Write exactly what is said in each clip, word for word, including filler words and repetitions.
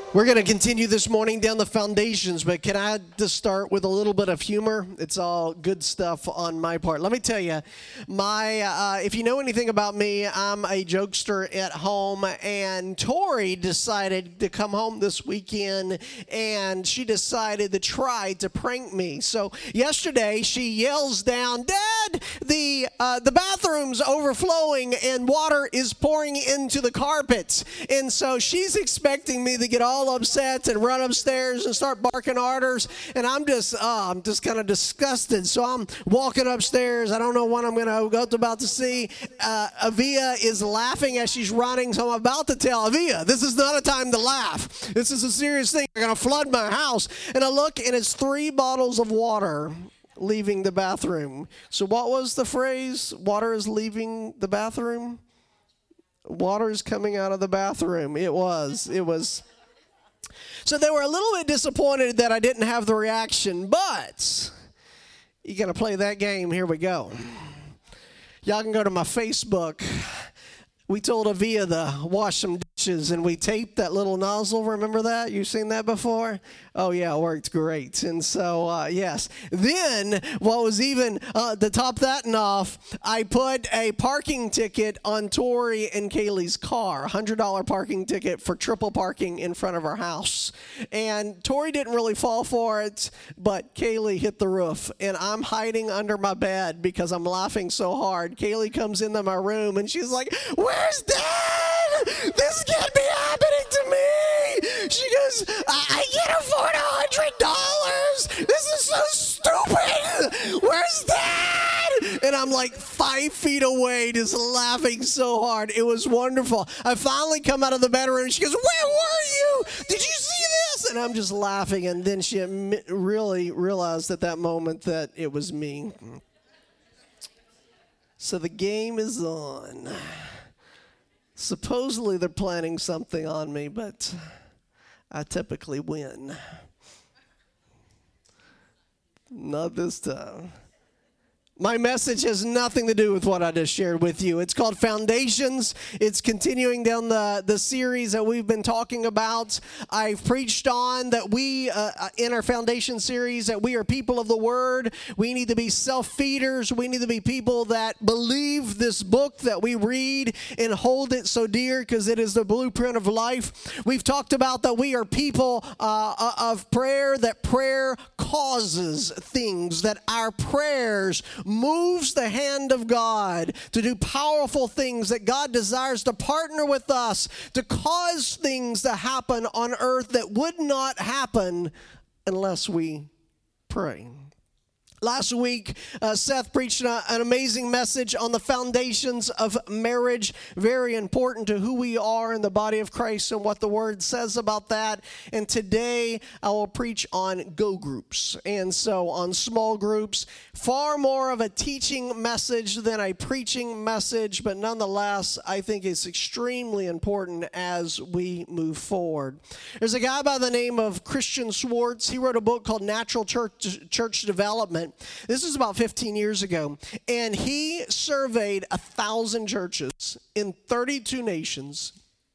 We're going to continue this morning down the foundations, but can I just start with a little bit of humor? It's all good stuff on my part. Let me tell you, my uh, if you know anything about me, I'm a jokester at home, and Tori decided to come home this weekend, and she decided to try to prank me. So yesterday, she yells down, "Dad, the uh, the bathroom's overflowing and water is pouring into the carpets." And so she's expecting me to get all upset and run upstairs and start barking orders, and I'm just uh, I'm just kind of disgusted. So I'm walking upstairs. I don't know what I'm gonna go about to see. uh, Avia is laughing as she's running, so I'm about to tell Avia, this is not a time to laugh. This is a serious thing. They're gonna flood my house. And I look, and it's three bottles of water leaving the bathroom. So what was the phrase? Water is leaving the bathroom? Water is coming out of the bathroom. It was. It was. So they were a little bit disappointed that I didn't have the reaction, but you got to play that game. Here we go. Y'all can go to my Facebook. We told Avia to wash some dishes, and we taped that little nozzle. Remember that? You've seen that before? Oh, yeah, it worked great. And so, uh, yes. Then, what was even, uh, to top that off, I put a parking ticket on Tori and Kaylee's car, a one hundred dollars parking ticket for triple parking in front of our house. And Tori didn't really fall for it, but Kaylee hit the roof. And I'm hiding under my bed because I'm laughing so hard. Kaylee comes into my room, and she's like, "Where's Dad? This can't be happening to me." She goes, I, I can't afford one hundred dollars. This is so stupid. Where's Dad? And I'm like five feet away just laughing so hard. It was wonderful. I finally come out of the bedroom, and she goes, "Where were you? Did you see this?" And I'm just laughing. And then she admit, really realized at that moment that it was me. So the game is on. Supposedly they're planning something on me, but I typically win. Not this time. My message has nothing to do with what I just shared with you. It's called Foundations. It's continuing down the, the series that we've been talking about. I've preached on that we, uh, in our Foundation series, that we are people of the Word. We need to be self-feeders. We need to be people that believe this book that we read and hold it so dear because it is the blueprint of life. We've talked about that we are people uh, of prayer, that prayer causes things, that our prayers moves the hand of God to do powerful things, that God desires to partner with us to cause things to happen on earth that would not happen unless we pray. Last week, uh, Seth preached a, an amazing message on the foundations of marriage, very important to who we are in the body of Christ and what the Word says about that. And today, I will preach on go groups. And so on small groups, far more of a teaching message than a preaching message, but nonetheless, I think it's extremely important as we move forward. There's a guy by the name of Christian Schwartz. He wrote a book called Natural Church, Church Development. This was about fifteen years ago, and he surveyed a thousand churches in thirty-two nations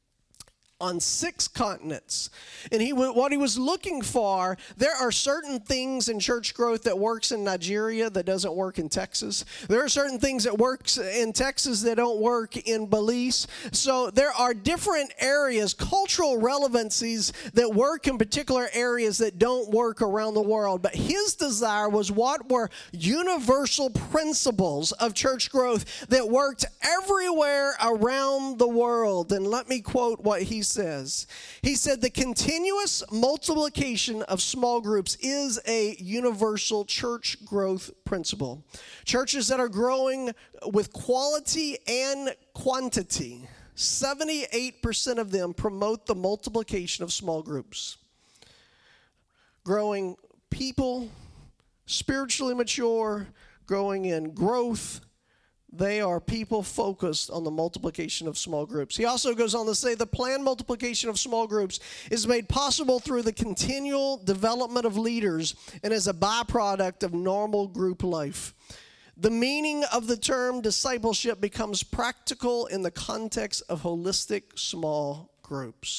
on six continents. And he what he was looking for, there are certain things in church growth that works in Nigeria that doesn't work in Texas. There are certain things that works in Texas that don't work in Belize. So there are different areas, cultural relevancies that work in particular areas that don't work around the world. But his desire was what were universal principles of church growth that worked everywhere around the world. And let me quote what he says. He said, "The continuous multiplication of small groups is a universal church growth principle. Churches that are growing with quality and quantity, seventy-eight percent of them promote the multiplication of small groups. Growing people, spiritually mature, growing in growth, they are people focused on the multiplication of small groups." He also goes on to say the planned multiplication of small groups is made possible through the continual development of leaders and as a byproduct of normal group life. The meaning of the term discipleship becomes practical in the context of holistic small groups.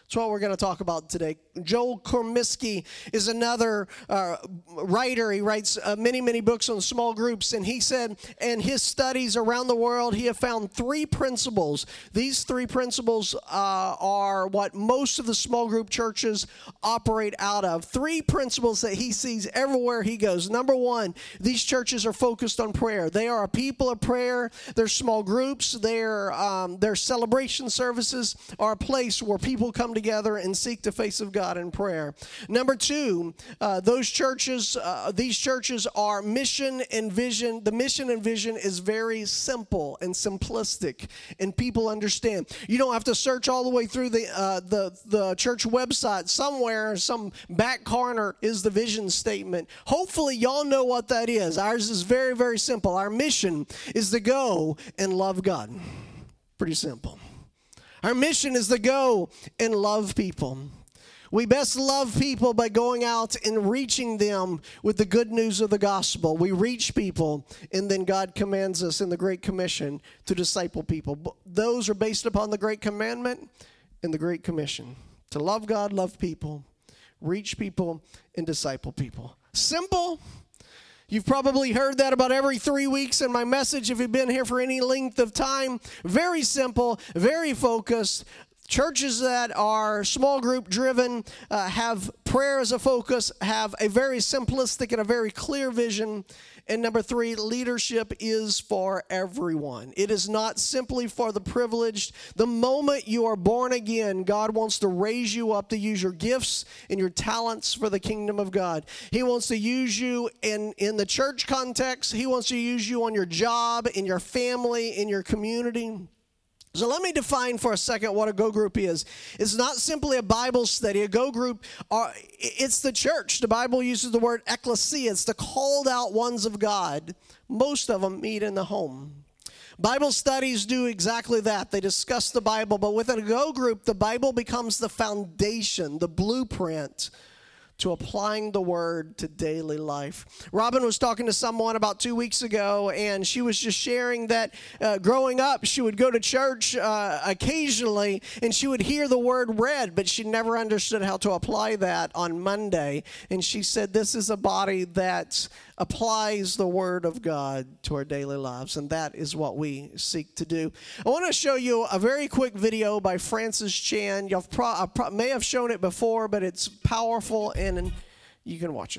That's what we're going to talk about today. Joel Kormisky is another uh, writer. He writes uh, many, many books on small groups. And he said in his studies around the world, he have found three principles. These three principles uh, are what most of the small group churches operate out of. Three principles that he sees everywhere he goes. Number one, these churches are focused on prayer. They are a people of prayer. Their small groups, their, um, their celebration services are a place where people come together and seek the face of God in prayer. Number two, uh, those churches, uh, these churches are mission and vision. The mission and vision is very simple and simplistic, and people understand. You don't have to search all the way through the uh, the the church website. Somewhere, some back corner is the vision statement. Hopefully, y'all know what that is. Ours is very, very simple. Our mission is to go and love God. Pretty simple. Our mission is to go and love people. We best love people by going out and reaching them with the good news of the gospel. We reach people, and then God commands us in the Great Commission to disciple people. Those are based upon the Great Commandment and the Great Commission. To love God, love people, reach people, and disciple people. Simple. You've probably heard that about every three weeks in my message if you've been here for any length of time. Very simple, very focused. Churches that are small group driven, uh, have prayer as a focus, have a very simplistic and a very clear vision. And number three, leadership is for everyone. It is not simply for the privileged. The moment you are born again, God wants to raise you up to use your gifts and your talents for the kingdom of God. He wants to use you in, in the church context. He wants to use you on your job, in your family, in your community. So let me define for a second what a Go Group is. It's not simply a Bible study. A Go Group, are, it's the church. The Bible uses the word ecclesia. It's the called out ones of God. Most of them meet in the home. Bible studies do exactly that. They discuss the Bible, but with a Go Group, the Bible becomes the foundation, the blueprint to applying the word to daily life. Robin was talking to someone about two weeks ago, and she was just sharing that uh, growing up, she would go to church uh, occasionally, and she would hear the word read, but she never understood how to apply that on Monday. And she said, this is a body that applies the word of God to our daily lives, and that is what we seek to do. I want to show you a very quick video by Francis Chan. You've pro- I pro- may have shown it before, but it's powerful, and, and you can watch it.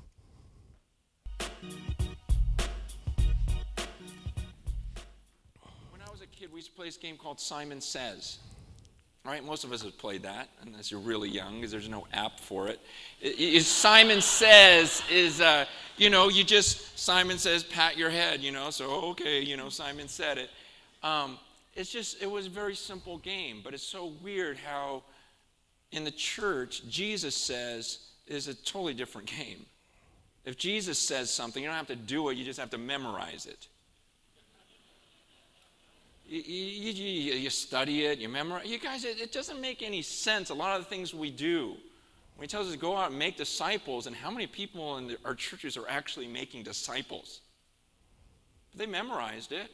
When I was a kid, we used to play this game called Simon Says. Right? Most of us have played that, unless you're really young, because there's no app for it. It, it Simon Says is, uh, you know, you just, Simon says, pat your head, you know, so, okay, you know, Simon said it. Um, it's just, it was a very simple game, but it's so weird how in the church, Jesus says is a totally different game. If Jesus says something, you don't have to do it, you just have to memorize it. You, you, you, you study it, you memorize. You guys, it, it doesn't make any sense. A lot of the things we do. When he tells us to go out and make disciples, and how many people in the, our churches are actually making disciples? They memorized it.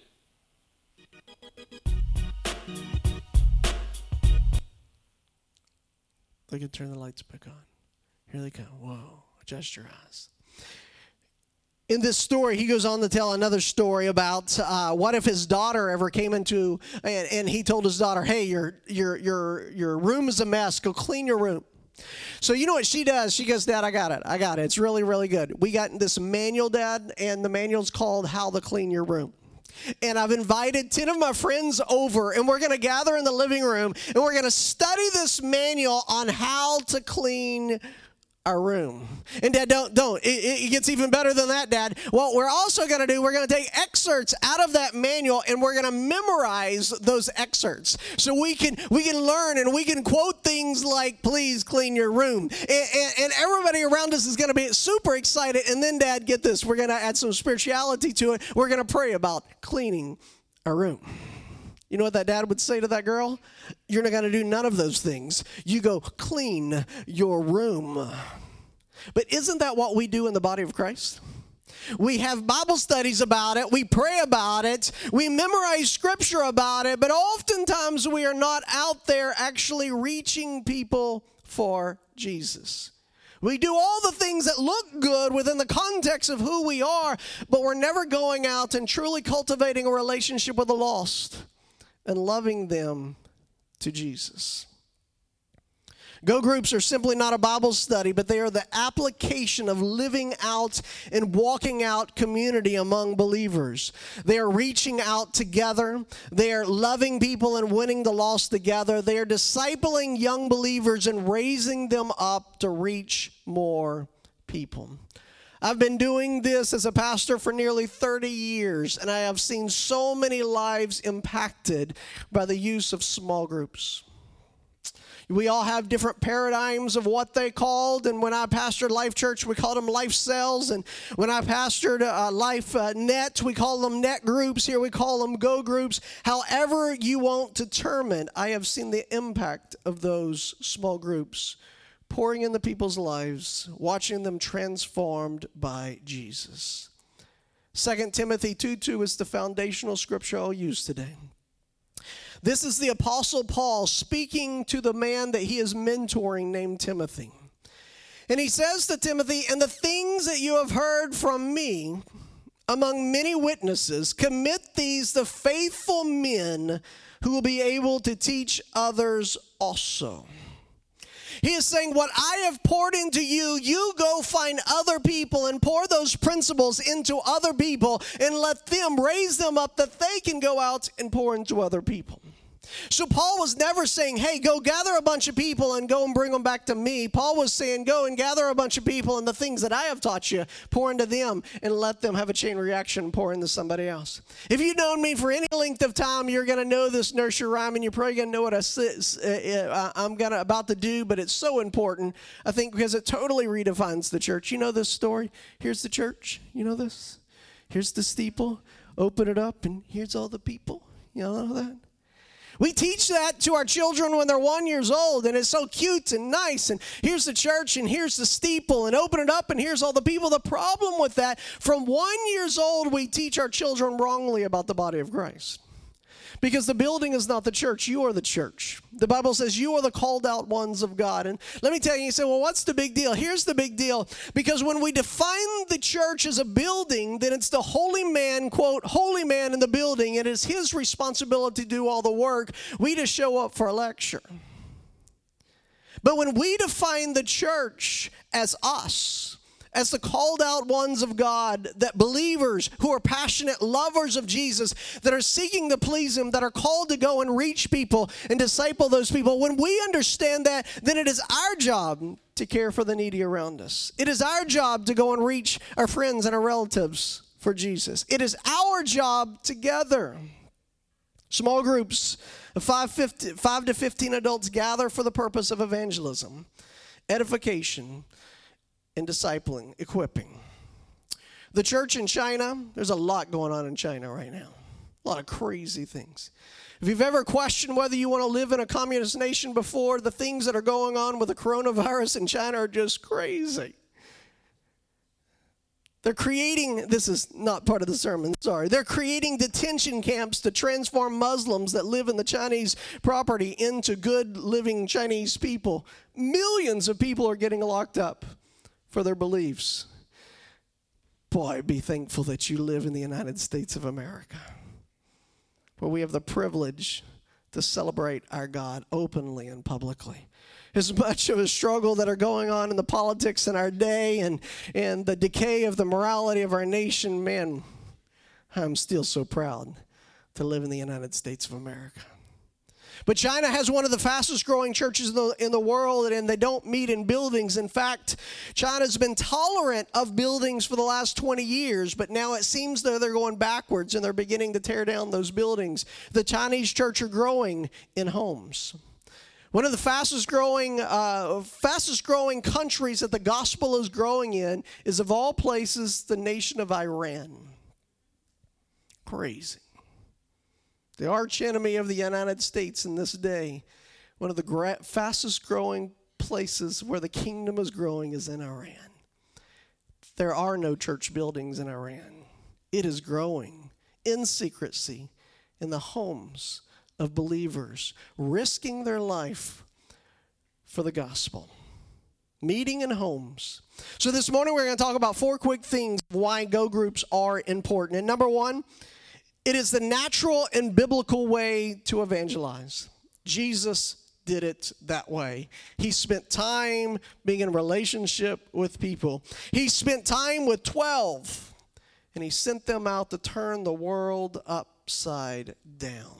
They can turn the lights back on. Here they come. Whoa, adjust your eyes. In this story, he goes on to tell another story about uh, what if his daughter ever came into, and, and he told his daughter, hey, your, your, your, your room is a mess. Go clean your room. So you know what she does? She goes, Dad, I got it. I got it. It's really, really good. We got this manual, Dad, and the manual's called How to Clean Your Room. And I've invited ten of my friends over, and we're going to gather in the living room, and we're going to study this manual on how to clean our room. And Dad, don't, don't. It, it gets even better than that, Dad. What we're also going to do, we're going to take excerpts out of that manual, and we're going to memorize those excerpts. So we can we can learn, and we can quote things like, please clean your room. And, and, and everybody around us is going to be super excited. And then, Dad, get this. We're going to add some spirituality to it. We're going to pray about cleaning our room. You know what that dad would say to that girl? You're not going to do none of those things. You go clean your room. But isn't that what we do in the body of Christ? We have Bible studies about it. We pray about it. We memorize scripture about it. But oftentimes we are not out there actually reaching people for Jesus. We do all the things that look good within the context of who we are, but we're never going out and truly cultivating a relationship with the lost and loving them to Jesus. Go groups are simply not a Bible study, but they are the application of living out and walking out community among believers. They are reaching out together. They are loving people and winning the lost together. They are discipling young believers and raising them up to reach more people. I've been doing this as a pastor for nearly thirty years, and I have seen so many lives impacted by the use of small groups. We all have different paradigms of what they called, and when I pastored Life Church, we called them life cells, and when I pastored uh, Life uh, Net, we call them net groups. Here we call them go groups. However you want to term it, I have seen the impact of those small groups pouring into people's lives, watching them transformed by Jesus. Second Timothy two two is the foundational scripture I'll use today. This is the Apostle Paul speaking to the man that he is mentoring named Timothy. And he says to Timothy, "And the things that you have heard from me among many witnesses, commit these to faithful men who will be able to teach others also." He is saying, what I have poured into you, you go find other people and pour those principles into other people and let them raise them up that they can go out and pour into other people. So Paul was never saying, hey, go gather a bunch of people and go and bring them back to me. Paul was saying, go and gather a bunch of people and the things that I have taught you, pour into them and let them have a chain reaction and pour into somebody else. If you've known me for any length of time, you're going to know this nursery rhyme, and you're probably going to know what I, uh, I'm gonna, about to do, but it's so important, I think, because it totally redefines the church. You know this story? Here's the church. You know this? Here's the steeple. Open it up, and here's all the people. You know that? We teach that to our children when they're one years old, and it's so cute and nice, and here's the church, and here's the steeple, and open it up, and here's all the people. The problem with that, from one years old, we teach our children wrongly about the body of Christ. Because the building is not the church. You are the church. The Bible says you are the called out ones of God. And let me tell you, you say, well, what's the big deal? Here's the big deal. Because when we define the church as a building, then it's the holy man, quote, holy man in the building. It is his responsibility to do all the work. We just show up for a lecture. But when we define the church as us, as the called out ones of God, that believers who are passionate lovers of Jesus, that are seeking to please him, that are called to go and reach people and disciple those people, when we understand that, then it is our job to care for the needy around us. It is our job to go and reach our friends and our relatives for Jesus. It is our job together. Small groups of five, fifty, five to fifteen adults gather for the purpose of evangelism, edification, and discipling, equipping. The church in China, there's a lot going on in China right now. A lot of crazy things. If you've ever questioned whether you want to live in a communist nation before, the things that are going on with the coronavirus in China are just crazy. They're creating, this is not part of the sermon, sorry. They're creating detention camps to transform Muslims that live in the Chinese property into good living Chinese people. Millions of people are getting locked up for their beliefs. Boy, be thankful that you live in the United States of America, where we have the privilege to celebrate our God openly and publicly. As much of a struggle that are going on in the politics in our day and, and the decay of the morality of our nation, man, I'm still so proud to live in the United States of America. But China has one of the fastest growing churches in the, in the world, and they don't meet in buildings. In fact, China's been tolerant of buildings for the last twenty years, but now it seems that they're going backwards and they're beginning to tear down those buildings. The Chinese church are growing in homes. One of the fastest growing, uh, fastest growing countries that the gospel is growing in is, of all places, the nation of Iran. Crazy. The arch enemy of the United States in this day, one of the gra- fastest growing places where the kingdom is growing is in Iran. There are no church buildings in Iran. It is growing in secrecy in the homes of believers, risking their life for the gospel. Meeting in homes. So this morning we're going to talk about four quick things why go groups are important. And number one, it is the natural and biblical way to evangelize. Jesus did it that way. He spent time being in a relationship with people. He spent time with twelve, and he sent them out to turn the world upside down.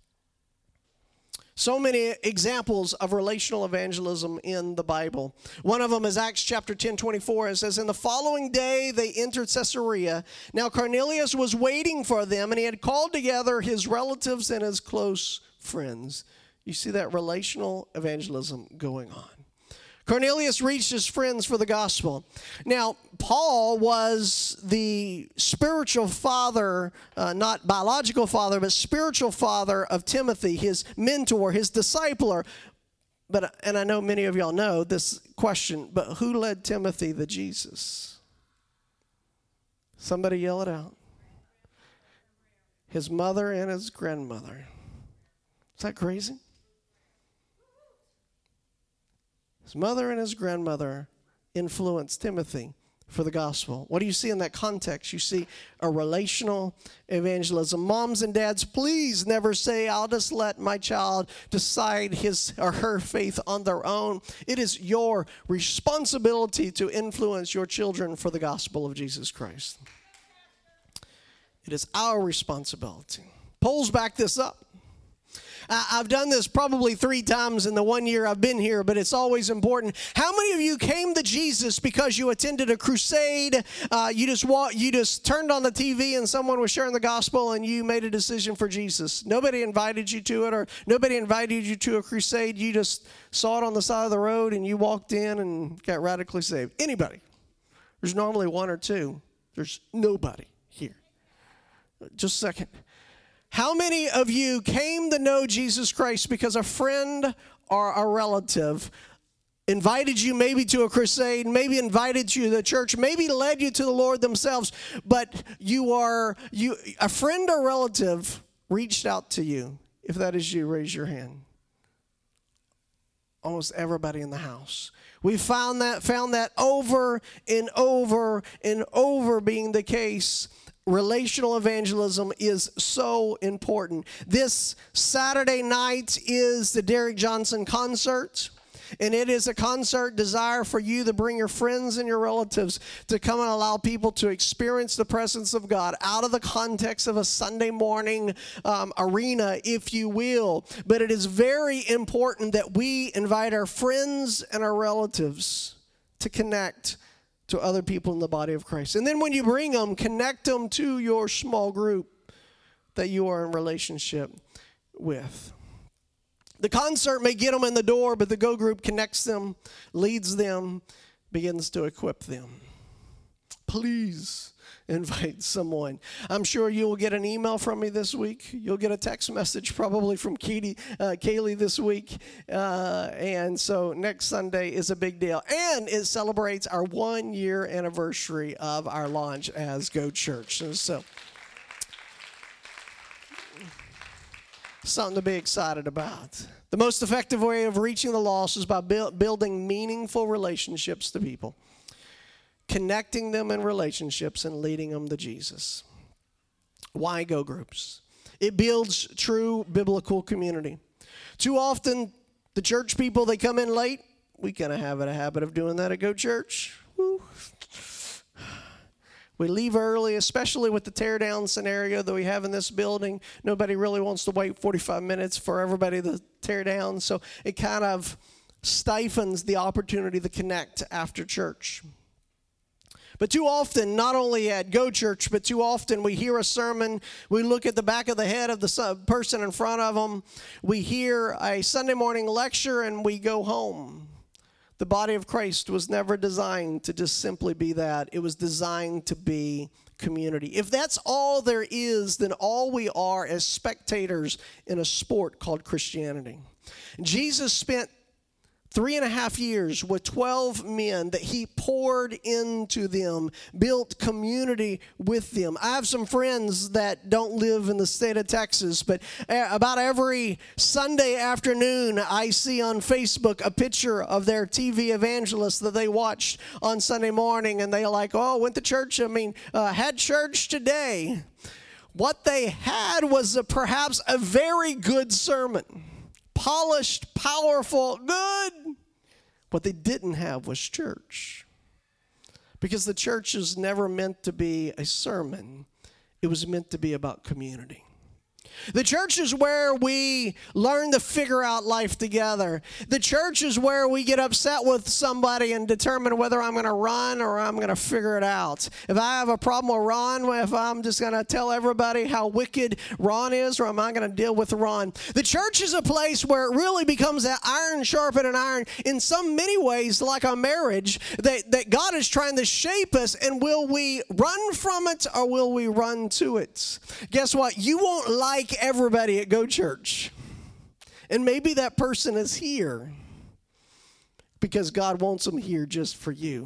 So many examples of relational evangelism in the Bible. One of them is Acts chapter ten, twenty-four. It says, "In the following day they entered Caesarea. Now Cornelius was waiting for them, and he had called together his relatives and his close friends." You see that relational evangelism going on. Cornelius reached his friends for the gospel. Now, Paul was the spiritual father, uh, not biological father, but spiritual father of Timothy, his mentor, his discipler. But, and I know many of y'all know this question, but who led Timothy to Jesus? Somebody yell it out. His mother and his grandmother. Is that crazy? His mother and his grandmother influenced Timothy for the gospel. What do you see in that context? You see a relational evangelism. Moms and dads, please never say, "I'll just let my child decide his or her faith on their own." It is your responsibility to influence your children for the gospel of Jesus Christ. It is our responsibility. Polls back this up. I've done this probably three times in the one year I've been here, but it's always important. How many of you came to Jesus because you attended a crusade, uh, you just walk, you just turned on the T V and someone was sharing the gospel and you made a decision for Jesus? Nobody invited you to it, or nobody invited you to a crusade. You just saw it on the side of the road and you walked in and got radically saved. Anybody? There's normally one or two. There's nobody here. Just a second. How many of you came to know Jesus Christ because a friend or a relative invited you maybe to a crusade, maybe invited you to the church, maybe led you to the Lord themselves, but you are you a friend or relative reached out to you? If that is you, raise your hand. Almost everybody in the house. We found that found that over and over and over being the case. Relational evangelism is so important. This Saturday night is the Derek Johnson concert, and it is a concert desire for you to bring your friends and your relatives to come and allow people to experience the presence of God out of the context of a Sunday morning um, arena, if you will. But it is very important that we invite our friends and our relatives to connect to other people in the body of Christ. And then when you bring them, connect them to your small group that you are in relationship with. The concert may get them in the door, but the Go group connects them, leads them, begins to equip them. Please invite someone. I'm sure you will get an email from me this week. You'll get a text message probably from Katie, uh, Kaylee this week. Uh, and so next Sunday is a big deal. And it celebrates our one-year anniversary of our launch as Go Church. And so something to be excited about. The most effective way of reaching the lost is by build, building meaningful relationships to people, connecting them in relationships and leading them to Jesus. Why Go groups? It builds true biblical community. Too often, the church people, they come in late. We kind of have a habit of doing that at Go Church. Woo. We leave early, especially with the tear down scenario that we have in this building. Nobody really wants to wait forty-five minutes for everybody to tear down. So it kind of stifles the opportunity to connect after church. But too often, not only at Go Church, but too often we hear a sermon, we look at the back of the head of the person in front of them, we hear a Sunday morning lecture, and we go home. The body of Christ was never designed to just simply be that. It was designed to be community. If that's all there is, then all we are is spectators in a sport called Christianity. Jesus spent Three and a half years with twelve men that he poured into them, built community with them. I have some friends that don't live in the state of Texas, but about every Sunday afternoon, I see on Facebook a picture of their T V evangelist that they watched on Sunday morning, and they're like, oh, went to church, I mean, uh, had church today. What they had was a, perhaps a very good sermon. Polished, powerful, good. What they didn't have was church. Because the church is never meant to be a sermon. It was meant to be about community. The church is where we learn to figure out life together. The church is where we get upset with somebody and determine whether I'm going to run or I'm going to figure it out. If I have a problem with Ron, if I'm just going to tell everybody how wicked Ron is, or am I going to deal with Ron? The church is a place where it really becomes that iron sharpening iron in some many ways, like a marriage, that, that God is trying to shape us, and will we run from it or will we run to it? Guess what? You won't like everybody at Go Church. And maybe that person is here because God wants them here just for you.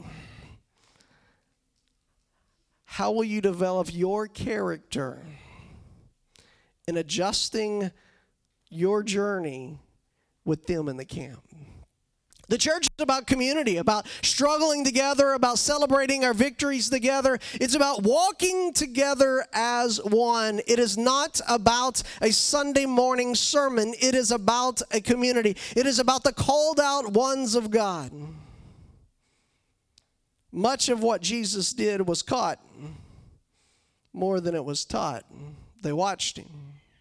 How will you develop your character in adjusting your journey with them in the camp? The church is about community, about struggling together, about celebrating our victories together. It's about walking together as one. It is not about a Sunday morning sermon. It is about a community. It is about the called out ones of God. Much of what Jesus did was caught more than it was taught. They watched him.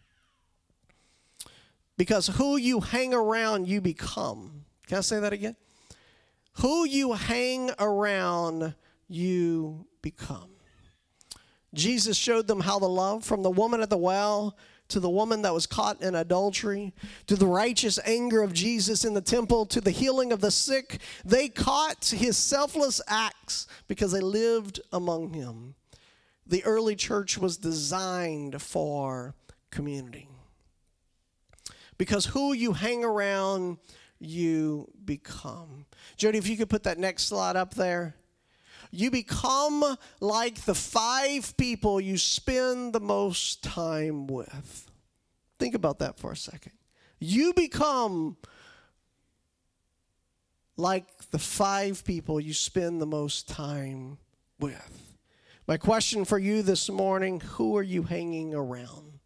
Because who you hang around, you become. Can I say that again? Who you hang around, you become. Jesus showed them how to love, from the woman at the well to the woman that was caught in adultery, to the righteous anger of Jesus in the temple, to the healing of the sick. They caught his selfless acts because they lived among him. The early church was designed for community. Because who you hang around, you become. Jody, if you could put that next slide up there. You become like the five people you spend the most time with. Think about that for a second. You become like the five people you spend the most time with. My question for you this morning, who are you hanging around?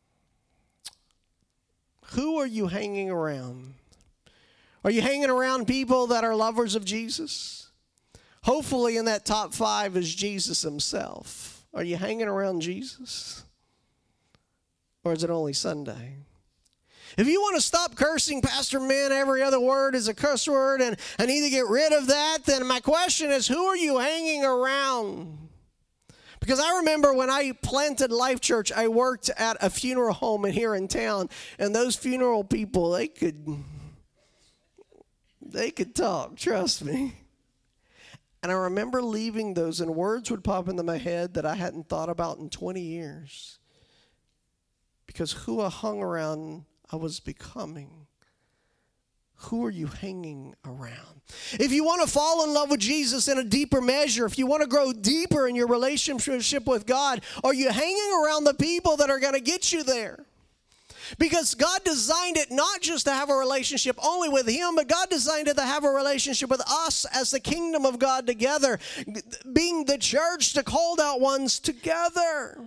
Who are you hanging around? Are you hanging around people that are lovers of Jesus? Hopefully in that top five is Jesus himself. Are you hanging around Jesus? Or is it only Sunday? If you want to stop cursing, Pastor Man, every other word is a curse word, and I need to get rid of that, then my question is, who are you hanging around? Because I remember when I planted Life Church, I worked at a funeral home here in town, and those funeral people, they could... They could talk, trust me. And I remember leaving those, and words would pop into my head that I hadn't thought about in twenty years. Because who I hung around, I was becoming. Who are you hanging around? If you want to fall in love with Jesus in a deeper measure, if you want to grow deeper in your relationship with God, are you hanging around the people that are going to get you there? Because God designed it not just to have a relationship only with him, but God designed it to have a relationship with us as the kingdom of God together, being the church, the called out ones together.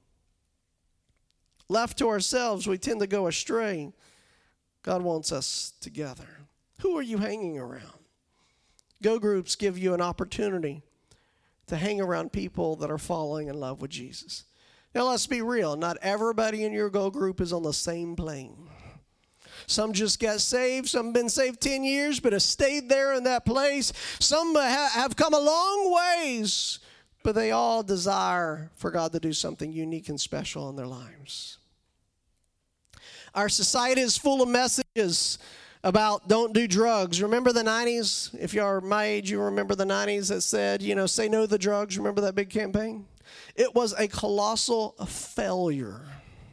Left to ourselves, we tend to go astray. God wants us together. Who are you hanging around? Go groups give you an opportunity to hang around people that are falling in love with Jesus. Now, let's be real. Not everybody in your Go group is on the same plane. Some just got saved. Some have been saved ten years, but have stayed there in that place. Some ha- have come a long ways, but they all desire for God to do something unique and special in their lives. Our society is full of messages about don't do drugs. Remember the nineties? If you are my age, you remember the nineties that said, you know, say no to the drugs. Remember that big campaign? It was a colossal failure.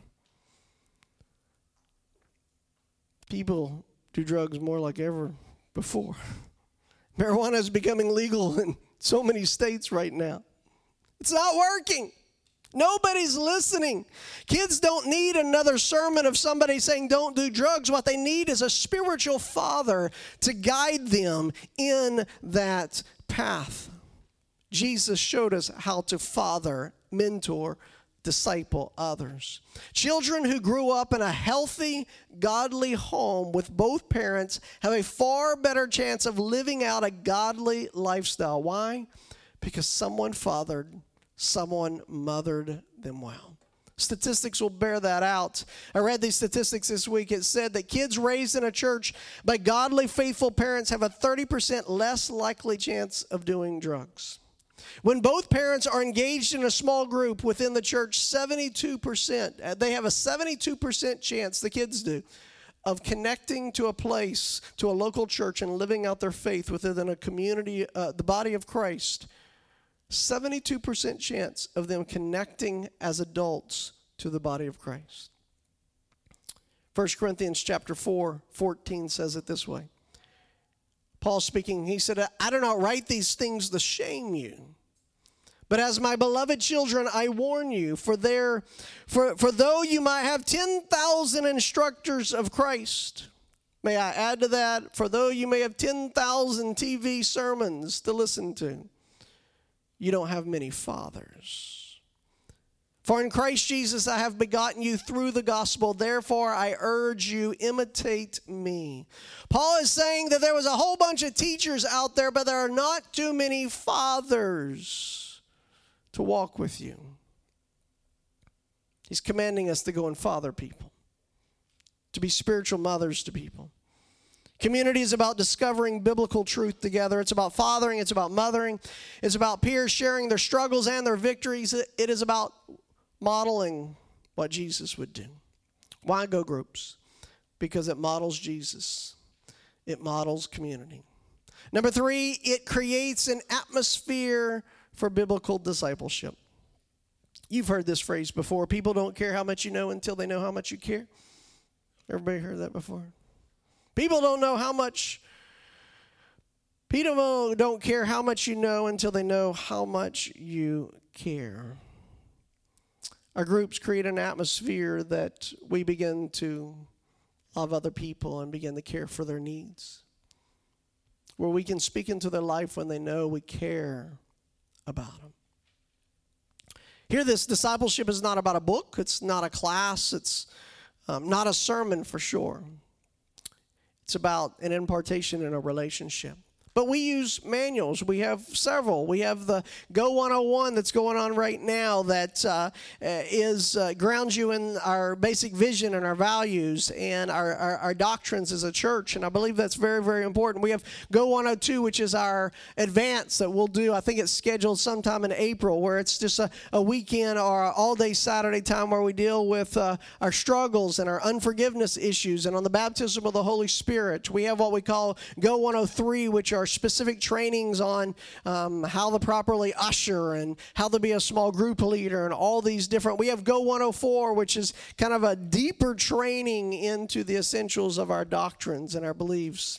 People do drugs more like ever before. Marijuana is becoming legal in so many states right now. It's not working. Nobody's listening. Kids don't need another sermon of somebody saying don't do drugs. What they need is a spiritual father to guide them in that path. Jesus showed us how to father, mentor, disciple others. Children who grew up in a healthy, godly home with both parents have a far better chance of living out a godly lifestyle. Why? Because someone fathered, someone mothered them well. Statistics will bear that out. I read these statistics this week. It said that kids raised in a church by godly, faithful parents have a thirty percent less likely chance of doing drugs. When both parents are engaged in a small group within the church, seventy-two percent, they have a seventy-two percent chance, the kids do, of connecting to a place, to a local church and living out their faith within a community, uh, the body of Christ. seventy-two percent chance of them connecting as adults to the body of Christ. First Corinthians chapter four, fourteen says it this way. Paul speaking, he said, I do not write these things to shame you, but as my beloved children, I warn you, for there, for, for though you might have ten thousand instructors of Christ, may I add to that, for though you may have ten thousand T V sermons to listen to, you don't have many fathers. For in Christ Jesus I have begotten you through the gospel. Therefore I urge you, imitate me. Paul is saying that there was a whole bunch of teachers out there, but there are not too many fathers to walk with you. He's commanding us to go and father people, to be spiritual mothers to people. Community is about discovering biblical truth together. It's about fathering. It's about mothering. It's about peers sharing their struggles and their victories. It is about modeling what Jesus would do. Why go groups? Because it models Jesus. It models community. Number three, it creates an atmosphere for biblical discipleship. You've heard this phrase before. People don't care how much you know until they know how much you care. Everybody heard that before? People don't know how much, people don't care how much you know until they know how much you care. Our groups create an atmosphere that we begin to love other people and begin to care for their needs, where we can speak into their life when they know we care about them. Hear this, discipleship is not about a book. It's not a class. It's um, not a sermon for sure. It's about an impartation in a relationship. But we use manuals. We have several. We have the Go one oh one that's going on right now that uh, is uh, grounds you in our basic vision and our values and our, our, our doctrines as a church. And I believe that's very, very important. We have Go one oh two, which is our advance that we'll do. I think it's scheduled sometime in April, where it's just a, a weekend or all-day Saturday time where we deal with uh, our struggles and our unforgiveness issues and on the baptism of the Holy Spirit. We have what we call Go one oh three, which are specific trainings on um, how to properly usher and how to be a small group leader and all these different. We have Go one oh four, which is kind of a deeper training into the essentials of our doctrines and our beliefs.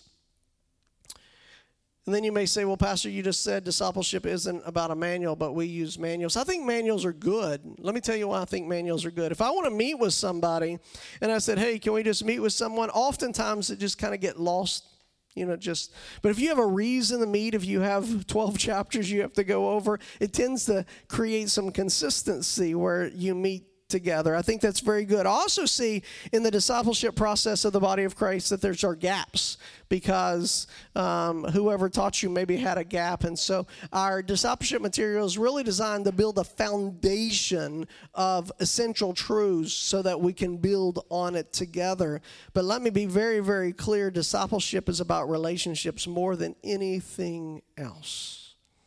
And then you may say, well, Pastor, you just said discipleship isn't about a manual, but we use manuals. I think manuals are good. Let me tell you why I think manuals are good. If I want to meet with somebody and I said, hey, can we just meet with someone? Oftentimes it just kind of get lost. You know, just, but if you have a reason to meet, if you have twelve chapters you have to go over, it tends to create some consistency where you meet together. I think that's very good. I also see in the discipleship process of the body of Christ that there's our gaps, because um, whoever taught you maybe had a gap. And so our discipleship material is really designed to build a foundation of essential truths so that we can build on it together. But let me be very, very clear. Discipleship is about relationships more than anything else.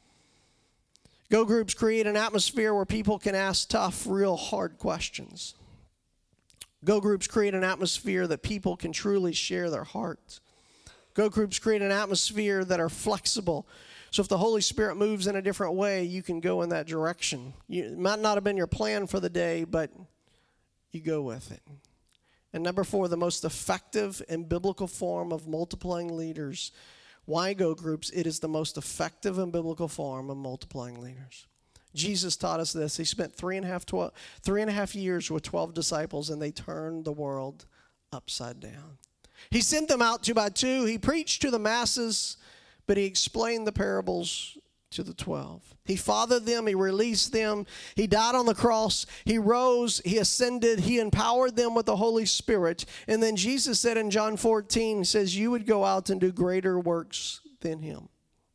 Go groups create an atmosphere where people can ask tough, real hard questions. Go groups create an atmosphere that people can truly share their hearts. Go groups create an atmosphere that are flexible. So if the Holy Spirit moves in a different way, you can go in that direction. You, it might not have been your plan for the day, but you go with it. And number four, the most effective and biblical form of multiplying leaders Why go groups? It is the most effective and biblical form of multiplying leaders. Jesus taught us this. He spent three and a half, twelve, three and a half years with twelve disciples, and they turned the world upside down. He sent them out two by two. He preached to the masses, but he explained the parables to the twelve. He fathered them. He released them. He died on the cross. He rose. He ascended. He empowered them with the Holy Spirit. And then Jesus said in John fourteen, he says, you would go out and do greater works than him.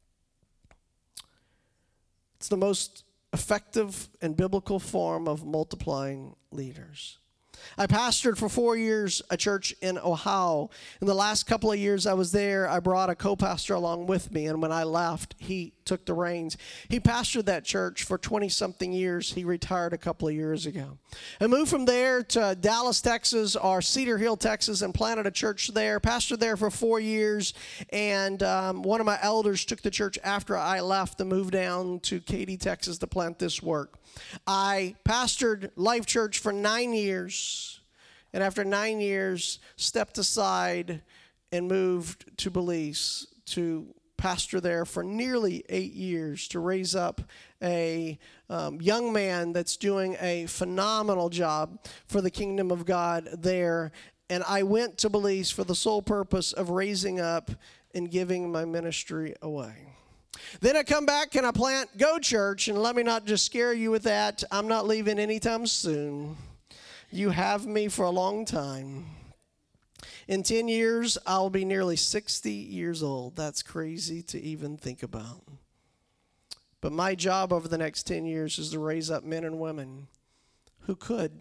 It's the most effective and biblical form of multiplying leaders. I pastored for four years a church in Ohio. In the last couple of years I was there, I brought a co-pastor along with me, and when I left, he took the reins. He pastored that church for twenty-something years. He retired a couple of years ago. I moved from there to Dallas, Texas, or Cedar Hill, Texas, and planted a church there. Pastored there for four years, and um, one of my elders took the church after I left and moved down to Katy, Texas to plant this work. I pastored Life Church for nine years, and after nine years, stepped aside and moved to Belize to pastor there for nearly eight years to raise up a um, young man that's doing a phenomenal job for the kingdom of God there. And I went to Belize for the sole purpose of raising up and giving my ministry away. Then I come back and I plant Go Church, and let me not just scare you with that. I'm not leaving anytime soon. You have me for a long time. In ten years, I'll be nearly sixty years old. That's crazy to even think about. But my job over the next ten years is to raise up men and women who could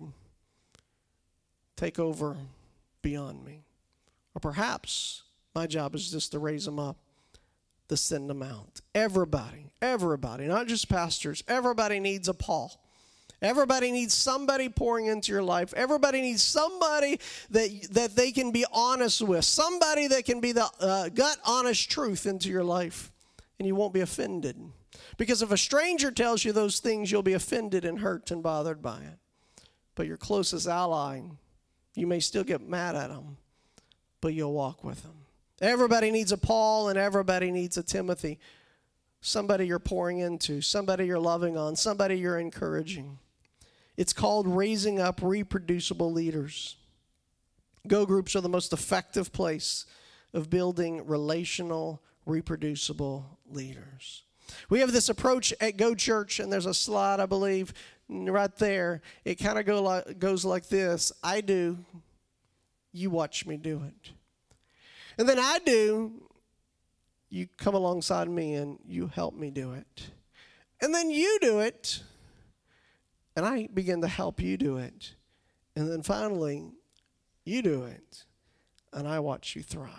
take over beyond me. Or perhaps my job is just to raise them up, to send them out. Everybody, everybody, not just pastors, everybody needs a Paul. Everybody needs somebody pouring into your life. Everybody needs somebody that, that they can be honest with. Somebody that can be the uh, gut honest truth into your life. And you won't be offended. Because if a stranger tells you those things, you'll be offended and hurt and bothered by it. But your closest ally, you may still get mad at them, but you'll walk with them. Everybody needs a Paul, and everybody needs a Timothy. Somebody you're pouring into, somebody you're loving on, somebody you're encouraging. It's called raising up reproducible leaders. Go groups are the most effective place of building relational, reproducible leaders. We have this approach at Go Church, and there's a slide, I believe, right there. It kind of go like, goes like this. I do, you watch me do it. And then I do, you come alongside me and you help me do it. And then you do it, and I begin to help you do it. And then finally, you do it, and I watch you thrive.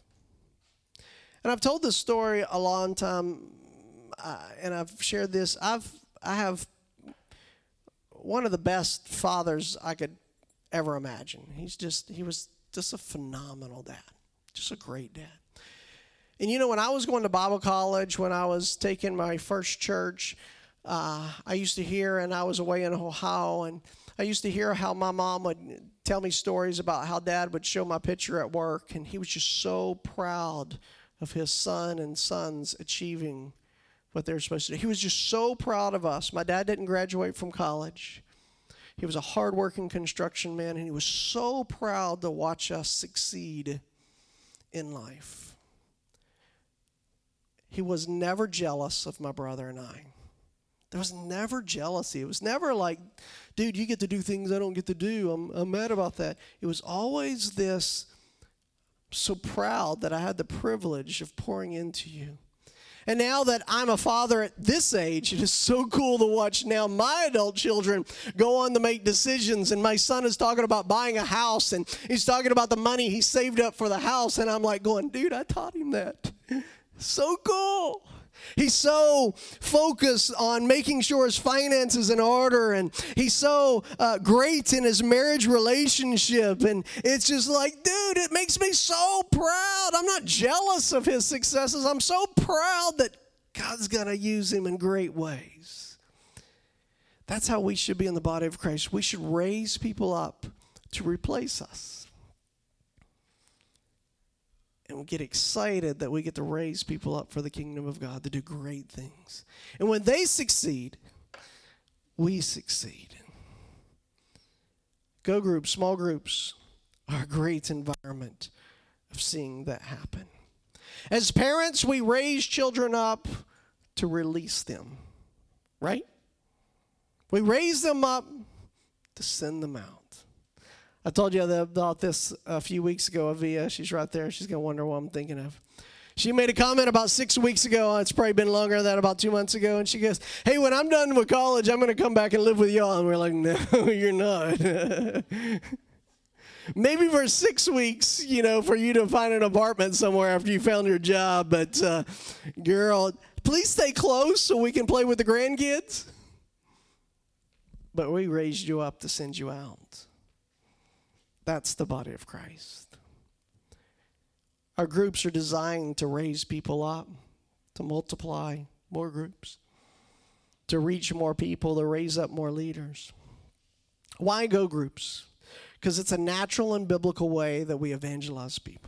And I've told this story a long time, uh, and I've shared this. I've I have one of the best fathers I could ever imagine. He's just he was just a phenomenal dad. Just a great dad. And you know, when I was going to Bible college, when I was taking my first church, uh, I used to hear, and I was away in Ohio, and I used to hear how my mom would tell me stories about how Dad would show my picture at work, and he was just so proud of his son and sons achieving what they were supposed to do. He was just so proud of us. My dad didn't graduate from college. He was a hardworking construction man, and he was so proud to watch us succeed in life. He was never jealous of my brother and I. There was never jealousy. It was never like, dude, you get to do things I don't get to do. I'm, I'm mad about that. It was always this, so proud that I had the privilege of pouring into you. And now that I'm a father at this age, it is so cool to watch now my adult children go on to make decisions. And my son is talking about buying a house, and he's talking about the money he saved up for the house. And I'm like going, dude, I taught him that. So cool. He's so focused on making sure his finances in order, and he's so uh, great in his marriage relationship. And it's just like, dude, it makes me so proud. I'm not jealous of his successes. I'm so proud that God's going to use him in great ways. That's how we should be in the body of Christ. We should raise people up to replace us. And we get excited that we get to raise people up for the kingdom of God to do great things. And when they succeed, we succeed. Go groups, small groups are a great environment of seeing that happen. As parents, we raise children up to release them, right? We raise them up to send them out. I told you about this a few weeks ago. Avia, she's right there. She's going to wonder what I'm thinking of. She made a comment about six weeks ago. It's probably been longer than that, about two months ago. And she goes, hey, when I'm done with college, I'm going to come back and live with y'all. And we're like, no, you're not. Maybe for six weeks, you know, for you to find an apartment somewhere after you found your job. But, uh, girl, please stay close so we can play with the grandkids. But we raised you up to send you out. That's the body of Christ. Our groups are designed to raise people up, to multiply more groups, to reach more people, to raise up more leaders. Why go groups? Because it's a natural and biblical way that we evangelize people.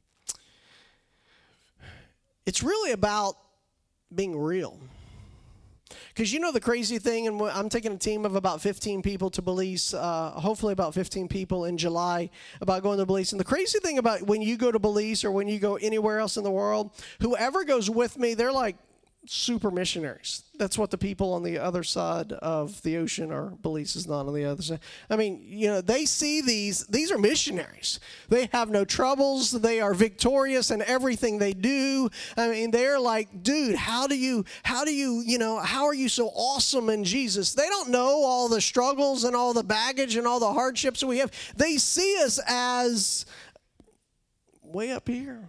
It's really about being real. Because you know the crazy thing, and I'm taking a team of about fifteen people to Belize, uh, hopefully about fifteen people in July, about going to Belize. And the crazy thing about when you go to Belize or when you go anywhere else in the world, whoever goes with me, they're like super missionaries. That's what the people on the other side of the ocean, or Belize is not on the other side. I mean, you know, they see these, these are missionaries. They have no troubles. They are victorious in everything they do. I mean, they're like, dude, how do you, how do you, you know, how are you so awesome in Jesus? They don't know all the struggles and all the baggage and all the hardships that we have. They see us as way up here.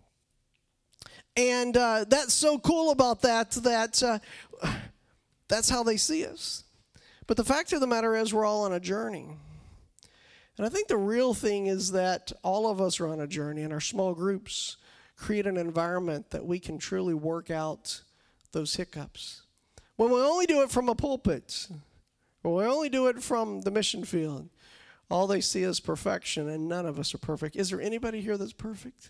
And uh, that's so cool about that, that uh, that's how they see us. But the fact of the matter is we're all on a journey. And I think the real thing is that all of us are on a journey, and our small groups create an environment that we can truly work out those hiccups. When we only do it from a pulpit, when we only do it from the mission field, all they see is perfection, and none of us are perfect. Is there anybody here that's perfect?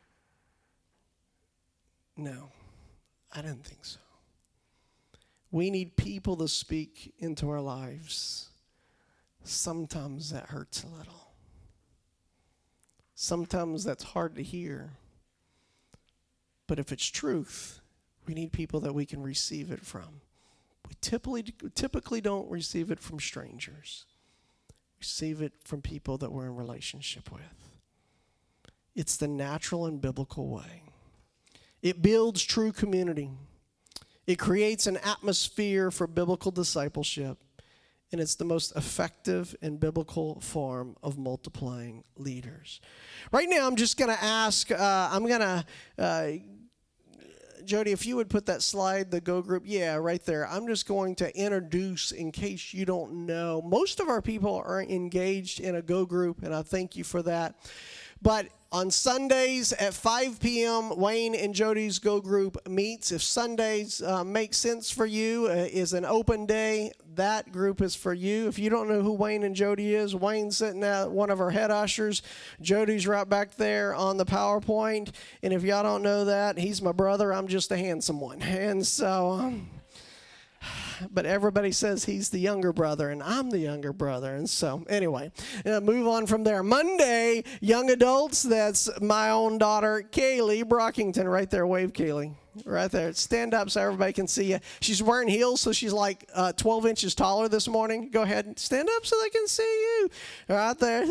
No, I didn't think so. We need people to speak into our lives. Sometimes that hurts a little. Sometimes that's hard to hear. But if it's truth, we need people that we can receive it from. We typically, typically don't receive it from strangers. We receive it from people that we're in relationship with. It's the natural and biblical way. It builds true community. It creates an atmosphere for biblical discipleship. And it's the most effective and biblical form of multiplying leaders. Right now, I'm just going to ask, uh, I'm going to, uh, Jody, if you would put that slide, the Go Group, yeah, right there. I'm just going to introduce, in case you don't know, most of our people are engaged in a Go Group, and I thank you for that. But on Sundays at five p.m., Wayne and Jody's Go Group meets. If Sundays uh, make sense for you, uh, is an open day, that group is for you. If you don't know who Wayne and Jody is, Wayne's sitting at one of our head ushers. Jody's right back there on the PowerPoint. And if y'all don't know that, he's my brother. I'm just a handsome one. And so... Um, but everybody says he's the younger brother, and I'm the younger brother. And so, anyway, uh, move on from there. Monday, young adults, that's my own daughter, Kaylee Brockington, right there. Wave, Kaylee. Right there. Stand up so everybody can see you. She's wearing heels, so she's like uh, twelve inches taller this morning. Go ahead and stand up so they can see you. Right there.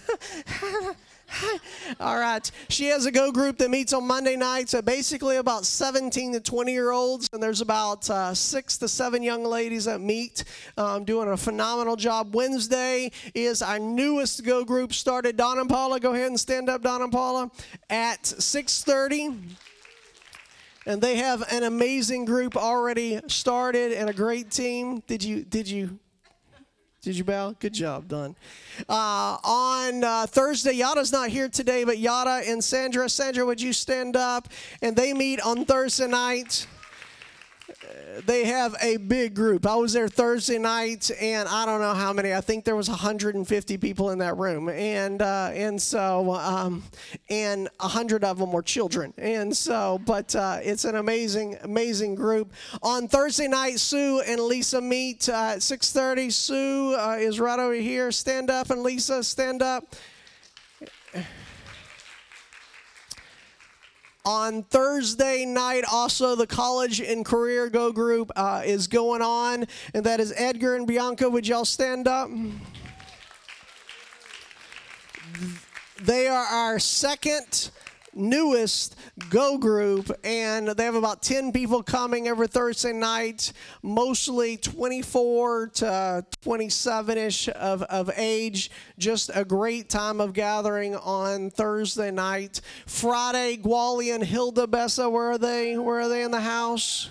All right. She has a Go Group that meets on Monday nights. So basically about seventeen to twenty-year-olds, and there's about uh, six to seven young ladies that meet, um, doing a phenomenal job. Wednesday is our newest Go Group started. Don and Paula, go ahead and stand up, Don and Paula, at six thirty. And they have an amazing group already started and a great team. Did you, did you, did you bow? Good job, Don. Uh, on uh, Thursday, Yada's not here today, but Yada and Sandra. Sandra, would you stand up? And they meet on Thursday night. They have a big group. I was there Thursday night, and I don't know how many. I think there was one hundred fifty people in that room, and uh, and so um, and one hundred of them were children, and so. But uh, it's an amazing, amazing group. On Thursday night, Sue and Lisa meet uh, at six thirty. Sue uh, is right over here. Stand up, and Lisa, stand up. On Thursday night, also the College and Career Go group uh, is going on, and that is Edgar and Bianca. Would y'all stand up? They are our second newest Go group, and they have about ten people coming every Thursday night, mostly twenty-four to twenty-seven-ish of, of age. Just a great time of gathering on Thursday night. Friday, Gwali and Hilda Bessa, where are they? Where are they in the house?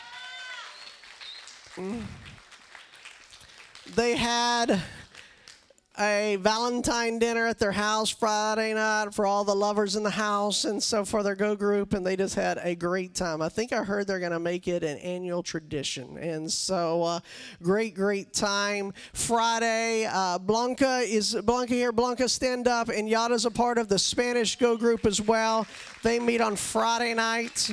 They had a Valentine dinner at their house Friday night for all the lovers in the house, and so for their Go group, and they just had a great time. I think I heard they're going to make it an annual tradition, and so uh, great, great time. Friday, uh, Blanca is Blanca here. Blanca, stand up, and Yada's a part of the Spanish Go group as well. They meet on Friday night.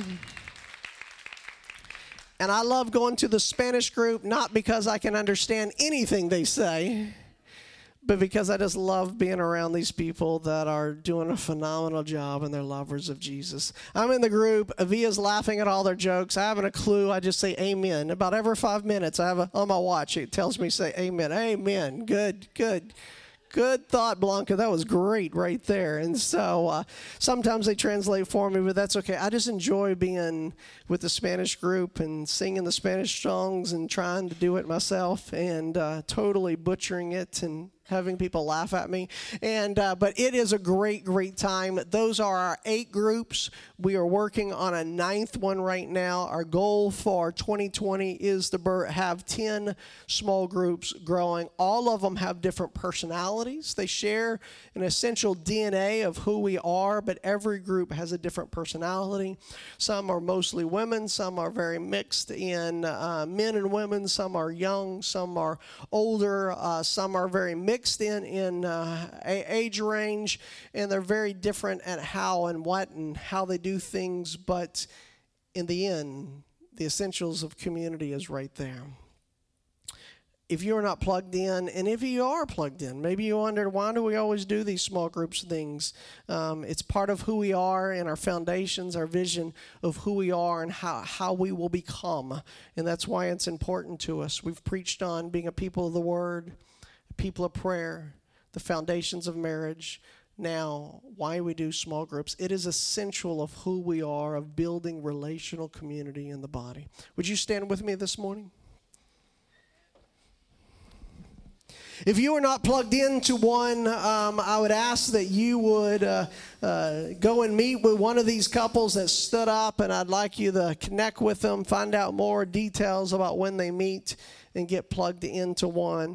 And I love going to the Spanish group, not because I can understand anything they say, but because I just love being around these people that are doing a phenomenal job and they're lovers of Jesus. I'm in the group. Avia's laughing at all their jokes. I haven't a clue. I just say amen. About every five minutes, I have a, on my watch, it tells me say amen. Amen. Good, good. Good thought, Blanca. That was great right there. And so uh, sometimes they translate for me, but that's okay. I just enjoy being with the Spanish group and singing the Spanish songs and trying to do it myself and uh, totally butchering it and having people laugh at me. And uh, but it is a great, great time. Those are our eight groups. We are working on a ninth one right now. Our goal for twenty twenty is to have ten small groups growing. All of them have different personalities. They share an essential D N A of who we are, but every group has a different personality. Some are mostly women. Some are very mixed in uh, men and women. Some are young. Some are older. Uh, some are very mixed. Mixed in in uh, age range, and they're very different at how and what and how they do things, but in the end, the essentials of community is right there. If you are not plugged in, and if you are plugged in, maybe you wonder, why do we always do these small groups things? Um, it's part of who we are and our foundations, our vision of who we are and how, how we will become, and that's why it's important to us. We've preached on being a people of the Word, people of prayer, the foundations of marriage. Now, why we do small groups. It is essential of who we are, of building relational community in the body. Would you stand with me this morning? If you are not plugged into one, um, I would ask that you would uh, uh, go and meet with one of these couples that stood up, and I'd like you to connect with them, find out more details about when they meet, and get plugged into one.